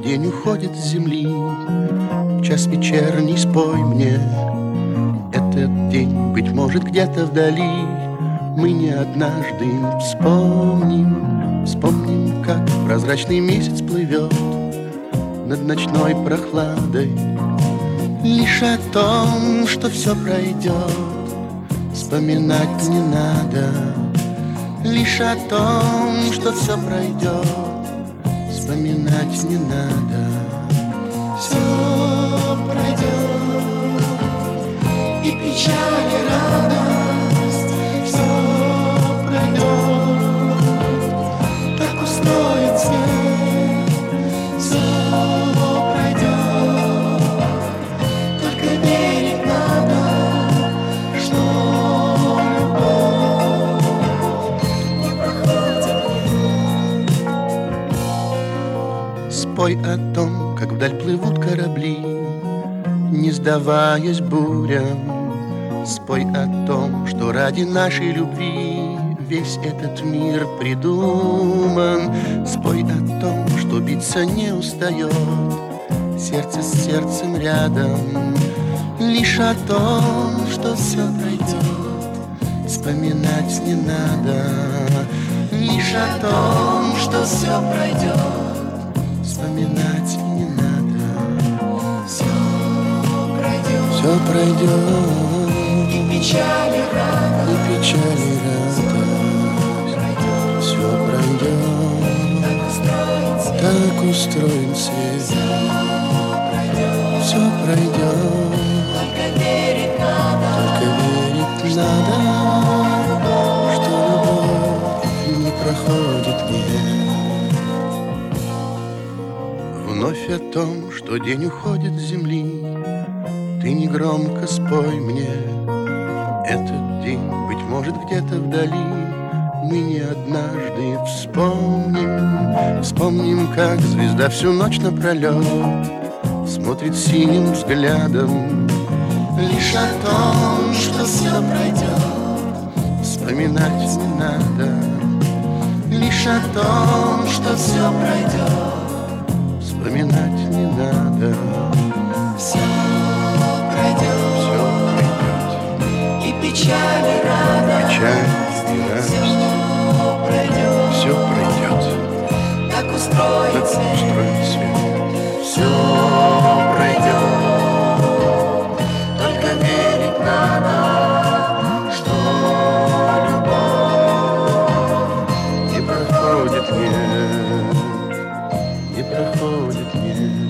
день уходит с земли. В час вечерний спой мне этот день, быть может, где-то вдали. Мы не однажды вспомним, как прозрачный месяц плывет над ночной прохладой. Лишь о том, что все пройдет, вспоминать не надо. Лишь о том, что все пройдет, вспоминать не надо. Все пройдет, и печаль, и радость. Все пройдет, так устроен свет. Все пройдет, только верить надо, что любовь не проходит. Спой о том, как вдаль плывут корабли, не сдаваясь бурям. Спой о том, что ради нашей любви весь этот мир придуман. Спой о том, что биться не устает сердце с сердцем рядом. Лишь о том, что все пройдет, вспоминать не надо. Лишь о том, что все пройдет, вспоминать не надо. Все пройдет, и печаль, и радость. и печаль, и радость. Все пройдет, так устроен свет. Все пройдет, Только верить надо, что любовь не проходит век. Вновь о том, что день уходит с земли, ты негромко спой мне этот день, быть может, где-то вдали. Мы не однажды вспомним, как звезда всю ночь напролет смотрит синим взглядом. Лишь о том, что все пройдет, вспоминать не надо. Лишь о том, что все пройдет, вспоминать не надо. все пройдет, и печаль, и радость. Печаль и радость, все пройдет, Так устроен так свет. устроен свет. Все пройдет, только верить надо, что любовь Не проходит, нет, не проходит, нет.